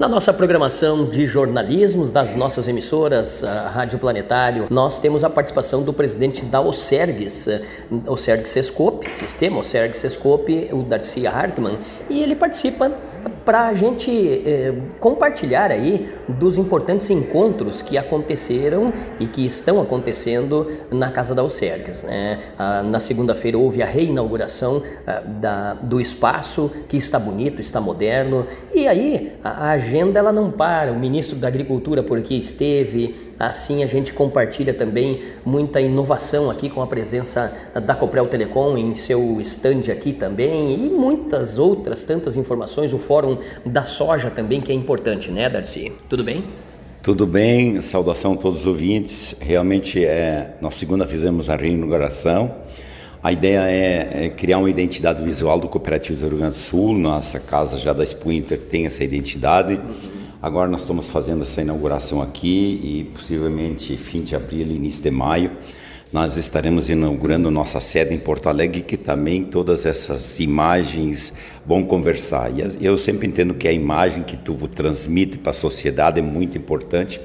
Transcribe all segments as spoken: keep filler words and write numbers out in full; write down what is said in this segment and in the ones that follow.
Na nossa programação de jornalismos das nossas emissoras, a Rádio Planetário, nós temos a participação do presidente da OCERGS, OCERGS Escope, Sistema OCERGS Escope, o Darcy Hartmann, e ele participa para a gente eh, compartilhar aí dos importantes encontros que aconteceram e que estão acontecendo na Casa da OCERGS, né? Ah, na segunda-feira houve a reinauguração ah, da, do espaço, que está bonito, está moderno, e aí a, a agenda ela não para. O ministro da Agricultura por aqui esteve, assim a gente compartilha também muita inovação aqui com a presença da Coprel Telecom em seu stand aqui também, e muitas outras tantas informações, o Fórum da Soja também, que é importante, né, Darcy? Tudo bem? Tudo bem, saudação a todos os ouvintes. Realmente, é, nós segunda fizemos a reinauguração. A ideia é, é criar uma identidade visual do Cooperativismo do Rio Grande do Sul. Nossa casa já da Expo Inter tem essa identidade. Agora nós estamos fazendo essa inauguração aqui e possivelmente fim de abril, início de maio, nós estaremos inaugurando nossa sede em Porto Alegre, que também todas essas imagens vão conversar. E eu sempre entendo que a imagem que tu transmite para a sociedade é muito importante,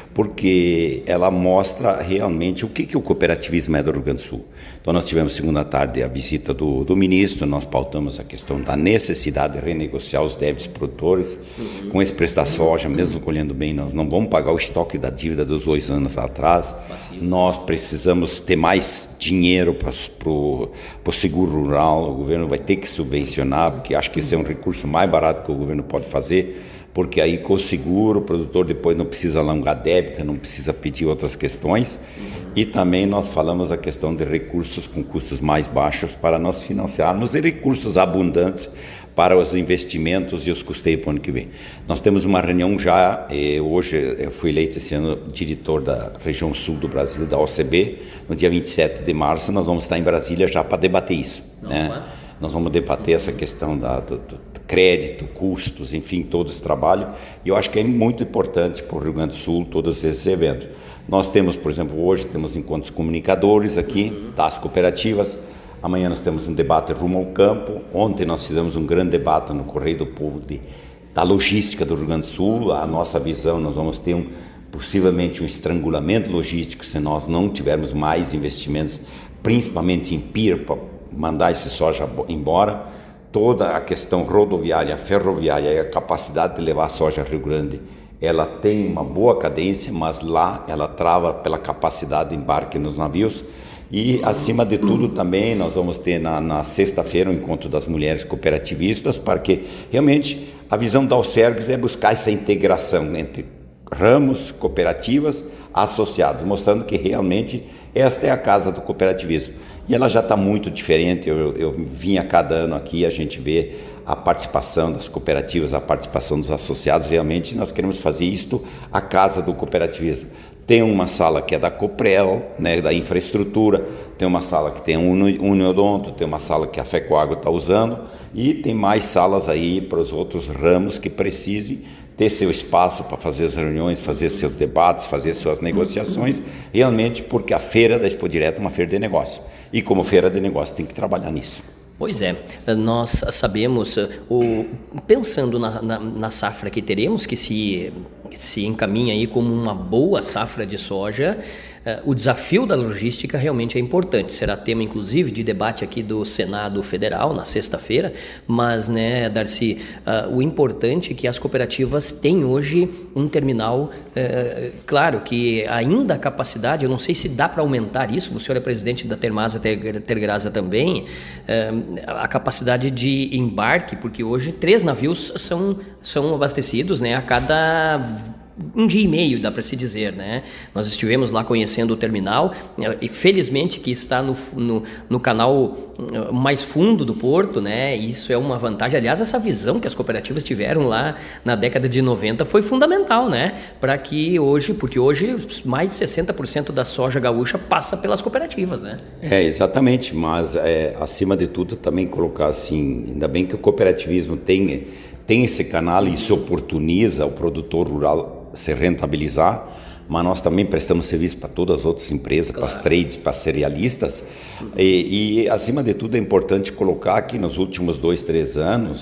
porque ela mostra realmente o que, que o cooperativismo é do Rio Grande do Sul. Então nós tivemos segunda tarde a visita do, do ministro, nós pautamos a questão da necessidade de renegociar os débitos produtores. Uhum. Com esse preço da soja, mesmo colhendo bem, nós não vamos pagar o estoque da dívida dos dois anos atrás. Passivo. Nós precisamos ter mais dinheiro para o seguro rural, o governo vai ter que subvencionar, porque acho que esse é um recurso mais barato que o governo pode fazer, porque aí com o seguro o produtor depois não precisa alongar débito, não precisa pedir outras questões. Uhum. E também nós falamos a questão de recursos com custos mais baixos para nós financiarmos e recursos abundantes para os investimentos e os custeios para o ano que vem. Nós temos uma reunião já, eh, hoje eu fui eleito esse ano diretor da região sul do Brasil, da O C B, no dia vinte e sete de março nós vamos estar em Brasília já para debater isso, não, né? Não é? Nós vamos debater essa questão da, do, do crédito, custos, enfim, todo esse trabalho. E eu acho que é muito importante para o Rio Grande do Sul todos esses eventos. Nós temos, por exemplo, hoje temos encontros comunicadores aqui, das cooperativas. Amanhã nós temos um debate rumo ao campo. Ontem nós fizemos um grande debate no Correio do Povo de, da logística do Rio Grande do Sul. A nossa visão, nós vamos ter um, possivelmente um estrangulamento logístico se nós não tivermos mais investimentos, principalmente em P I R, para mandar esse soja embora. Toda a questão rodoviária, ferroviária e a capacidade de levar a soja a Rio Grande, ela tem uma boa cadência, mas lá ela trava pela capacidade de embarque nos navios. E, acima de tudo, também nós vamos ter na, na sexta-feira um encontro das mulheres cooperativistas, para que realmente a visão da OCERGS é buscar essa integração entre ramos, cooperativas, associados, mostrando que realmente esta é a casa do cooperativismo. E ela já está muito diferente. Eu, eu vim a cada ano aqui, a gente vê a participação das cooperativas, a participação dos associados. Realmente nós queremos fazer isto a casa do cooperativismo. Tem uma sala que é da Coprel, né, da infraestrutura, tem uma sala que tem um Uniodonto, tem uma sala que a FECOAGRO está usando, e tem mais salas aí para os outros ramos que precisem ter seu espaço para fazer as reuniões, fazer seus debates, fazer suas negociações, realmente porque a feira da Expo Direto é uma feira de negócio. E como feira de negócio tem que trabalhar nisso. Pois é, nós sabemos, o, pensando na, na, na safra que teremos, que se, se encaminha aí como uma boa safra de soja, uh, o desafio da logística realmente é importante. Será tema, inclusive, de debate aqui do Senado Federal na sexta-feira, mas, né, Darcy, uh, o importante é que as cooperativas têm hoje um terminal, uh, claro que ainda a capacidade, eu não sei se dá para aumentar isso, o senhor é presidente da Termasa Tergrasa também, uh, a capacidade de embarque, porque hoje três navios são, são abastecidos, né, a cada um dia e meio, dá para se dizer, né? Nós estivemos lá conhecendo o terminal e felizmente que está no, no, no canal mais fundo do porto, né? Isso é uma vantagem. Aliás, essa visão que as cooperativas tiveram lá na década de noventa foi fundamental, né? Para que hoje, porque hoje mais de sessenta por cento da soja gaúcha passa pelas cooperativas, né? É, exatamente, mas é, acima de tudo também colocar assim, ainda bem que o cooperativismo tem, tem esse canal e se oportuniza o produtor rural se rentabilizar, mas nós também prestamos serviço para todas as outras empresas, claro, para as trades, para as cerealistas, e, e acima de tudo é importante colocar que nos últimos dois, três anos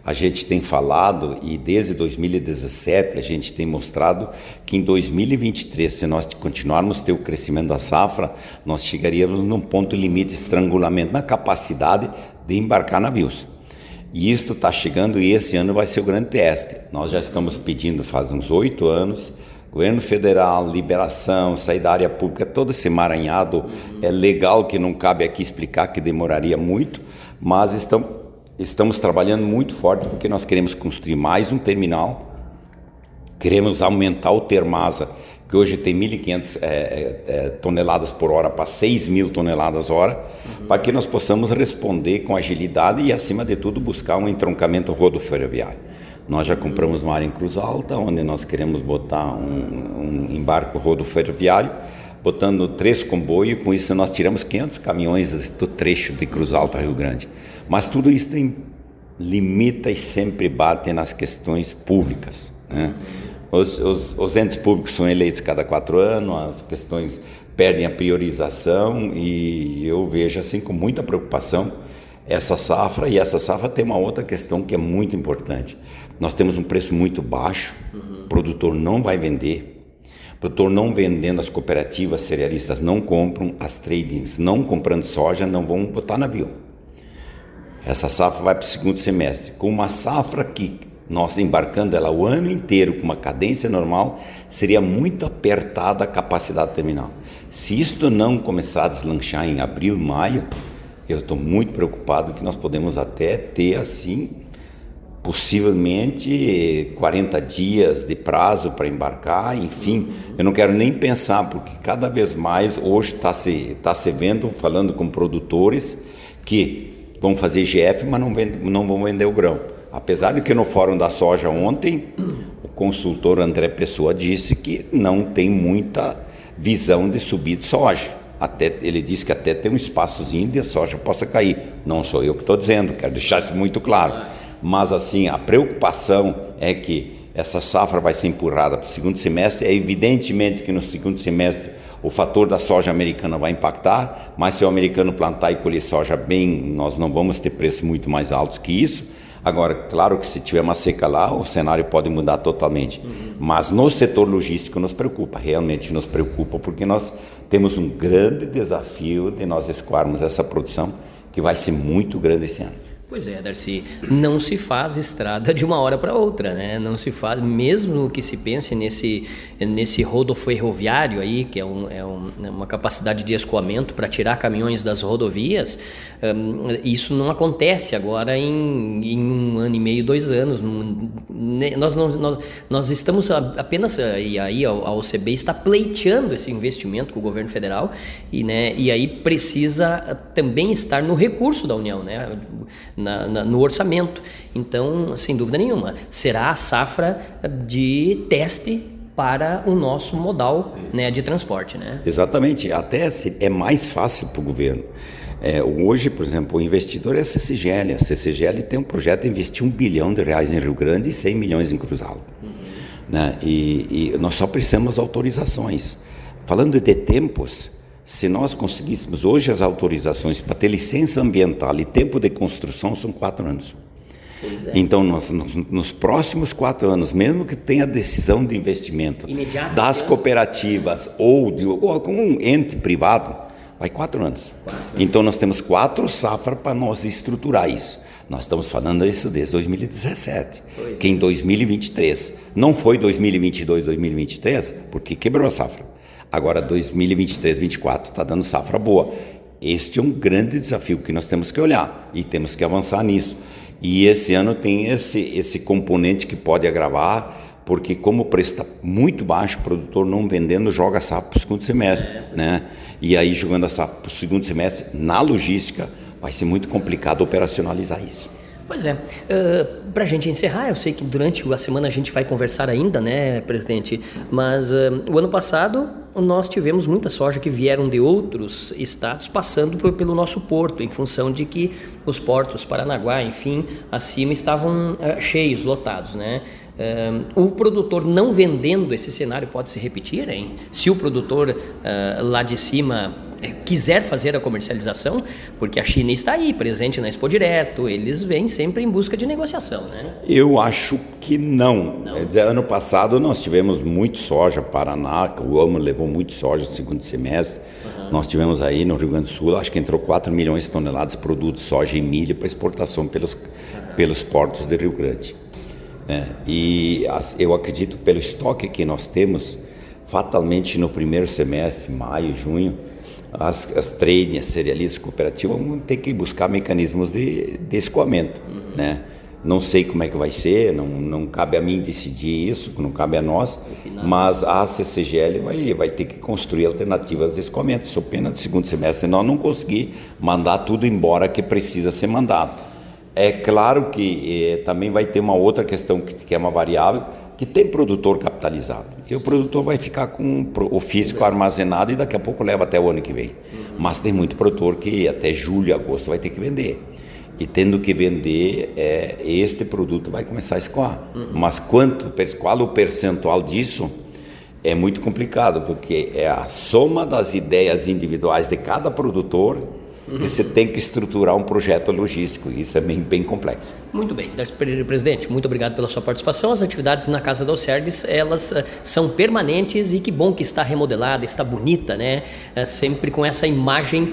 A gente tem falado, e desde dois mil e dezessete a gente tem mostrado que em dois mil e vinte e três, se nós continuarmos a ter o crescimento da safra, nós chegaríamos num ponto limite de estrangulamento na capacidade de embarcar navios. E isto está chegando e esse ano vai ser o grande teste. Nós já estamos pedindo faz uns oito anos, governo federal, liberação, sair da área pública, todo esse emaranhado. Uhum. É legal que não cabe aqui explicar que demoraria muito, mas estamos... Estamos trabalhando muito forte porque nós queremos construir mais um terminal, queremos aumentar o Termasa, que hoje tem mil e quinhentas é, é, toneladas por hora para seis mil toneladas hora, uhum. para que nós possamos responder com agilidade e, acima de tudo, buscar um entroncamento rodoferroviário. Nós já compramos uma área em Cruz Alta, onde nós queremos botar um, um embarque rodoferroviário, botando três comboios, com isso nós tiramos quinhentos caminhões do trecho de Cruz Alta a Rio Grande. Mas tudo isso tem, limita e sempre bate nas questões públicas, né? Os, os, os entes públicos são eleitos cada quatro anos, as questões perdem a priorização e eu vejo assim com muita preocupação essa safra. E essa safra tem uma outra questão que é muito importante. Nós temos um preço muito baixo, uhum. o produtor não vai vender. O produtor não vendendo, as cooperativas cerealistas não compram, as tradings não comprando soja, não vão botar navio. Essa safra vai para o segundo semestre. Com uma safra que nós embarcando ela o ano inteiro com uma cadência normal, seria muito apertada a capacidade terminal. Se isto não começar a deslanchar em abril, maio, eu estou muito preocupado que nós podemos até ter assim, possivelmente quarenta dias de prazo para embarcar, enfim, eu não quero nem pensar, porque cada vez mais hoje está se, tá se vendo, falando com produtores que vão fazer G F, mas não, vende, não vão vender o grão. Apesar de que no Fórum da Soja ontem, o consultor André Pessoa disse que não tem muita visão de subir de soja. Até, ele disse que até tem um espaçozinho de a soja possa cair. Não sou eu que estou dizendo, quero deixar isso muito claro. Mas assim, a preocupação é que essa safra vai ser empurrada para o segundo semestre. É evidentemente que no segundo semestre o fator da soja americana vai impactar, mas se o americano plantar e colher soja bem, nós não vamos ter preços muito mais altos que isso. Agora, claro que se tiver uma seca lá, o cenário pode mudar totalmente. Uhum. Mas no setor logístico nos preocupa, realmente nos preocupa, porque nós temos um grande desafio de nós escoarmos essa produção, que vai ser muito grande esse ano. Pois é, Darcy, não se faz estrada de uma hora para outra, né? Não se faz, mesmo que se pense nesse, nesse rodoferroviário aí, que é, um, é um, uma capacidade de escoamento para tirar caminhões das rodovias, um, isso não acontece agora em, em um ano e meio, dois anos. Nós, nós, nós, nós estamos apenas, e aí a O C B está pleiteando esse investimento com o governo federal, e, né, e aí precisa também estar no recurso da União, né? Na, na, no orçamento. Então, sem dúvida nenhuma, será a safra de teste para o nosso modal, né, de transporte, né? Exatamente, até é mais fácil para o governo. É, hoje, por exemplo, o investidor é a C C G L. A C C G L tem um projeto de investir um bilhão de reais em Rio Grande e cem milhões em Cruz Alta. Uhum. Né? E, e nós só precisamos de autorizações. Falando de tempos, se nós conseguíssemos hoje as autorizações para ter licença ambiental e tempo de construção são quatro anos. É. Então, nós, nos, nos próximos quatro anos, mesmo que tenha decisão de investimento imediato das cooperativas ou de ou com um ente privado, vai quatro anos. Quatro. Então, nós temos quatro safras para nós estruturar isso. Nós estamos falando isso desde dois mil e dezessete, pois que é. Em dois mil e vinte e três, não foi dois mil e vinte e dois, dois mil e vinte e três, porque quebrou a safra. Agora, dois mil e vinte e três, vinte e quatro está dando safra boa. Este é um grande desafio que nós temos que olhar e temos que avançar nisso. E esse ano tem esse, esse componente que pode agravar, porque como o preço está muito baixo, o produtor não vendendo joga a safra para o segundo semestre. Né? E aí, jogando a safra para o segundo semestre, na logística, vai ser muito complicado operacionalizar isso. Pois é, uh, para a gente encerrar, eu sei que durante a semana a gente vai conversar ainda, né, presidente, mas uh, o ano passado nós tivemos muita soja que vieram de outros estados passando por, pelo nosso porto, em função de que os portos Paranaguá, enfim, acima estavam uh, cheios, lotados, né? Uh, o produtor não vendendo, esse cenário pode se repetir, hein? Se o produtor uh, lá de cima quiser fazer a comercialização, porque a China está aí, presente na Expo Direto, eles vêm sempre em busca de negociação, né? Eu acho que não. não. Quer dizer, ano passado nós tivemos muito soja, Paraná, o Ama levou muito soja no segundo semestre. Uhum. Nós tivemos aí no Rio Grande do Sul, acho que entrou quatro milhões de toneladas de produtos, soja e milho para exportação pelos, uhum. pelos portos de Rio Grande. É, e as, eu acredito, pelo estoque que nós temos, fatalmente no primeiro semestre, maio, junho, as, as trade, as cerealistas cooperativas vão ter que buscar mecanismos de, de escoamento, uhum. né? Não sei como é que vai ser, não, não cabe a mim decidir isso, não cabe a nós, mas a C C G L vai, vai ter que construir alternativas de escoamento, sob pena de segundo semestre, senão não conseguir mandar tudo embora que precisa ser mandado. É claro que eh, também vai ter uma outra questão que, que é uma variável, que tem produtor capitalizado. E o produtor vai ficar com o físico armazenado e daqui a pouco leva até o ano que vem. Uhum. Mas tem muito produtor que até julho, agosto vai ter que vender. E tendo que vender, é, este produto vai começar a escoar. Uhum. Mas quanto, qual o percentual disso é muito complicado, porque é a soma das ideias individuais de cada produtor que você tem que estruturar um projeto logístico. Isso é bem, bem complexo. Muito bem. Presidente, muito obrigado pela sua participação. As atividades na Casa da Alcerdes, elas uh, são permanentes e que bom que está remodelada, está bonita, né? Uh, sempre com essa imagem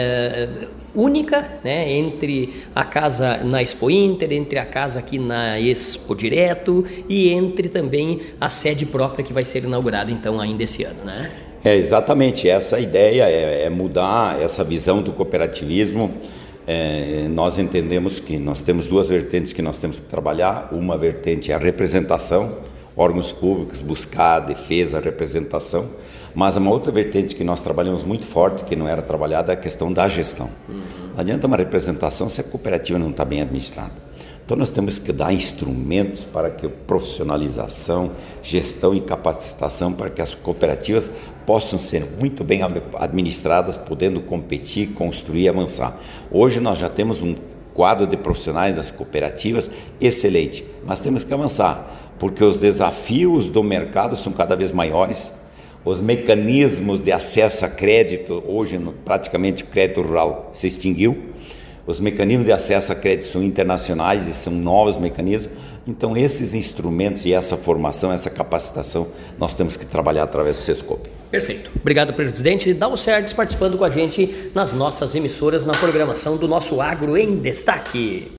uh, única, né? Entre a casa na Expo Inter, entre a casa aqui na Expo Direto e entre também a sede própria que vai ser inaugurada então ainda esse ano, né? É, exatamente, essa ideia é, é mudar essa visão do cooperativismo. É, nós entendemos que nós temos duas vertentes que nós temos que trabalhar. Uma vertente é a representação, órgãos públicos, buscar a defesa, a representação. Mas uma outra vertente que nós trabalhamos muito forte, que não era trabalhada, é a questão da gestão. Uhum. Não adianta uma representação se a cooperativa não está bem administrada. Então nós temos que dar instrumentos para que a profissionalização, gestão e capacitação para que as cooperativas possam ser muito bem administradas, podendo competir, construir e avançar. Hoje nós já temos um quadro de profissionais das cooperativas excelente, mas temos que avançar, porque os desafios do mercado são cada vez maiores, os mecanismos de acesso a crédito, hoje praticamente o crédito rural se extinguiu, os mecanismos de acesso a crédito são internacionais e são novos mecanismos. Então, esses instrumentos e essa formação, essa capacitação, nós temos que trabalhar através do Sescope. Perfeito. Obrigado, presidente. Da Alcerdes participando com a gente nas nossas emissoras, na programação do nosso Agro em Destaque.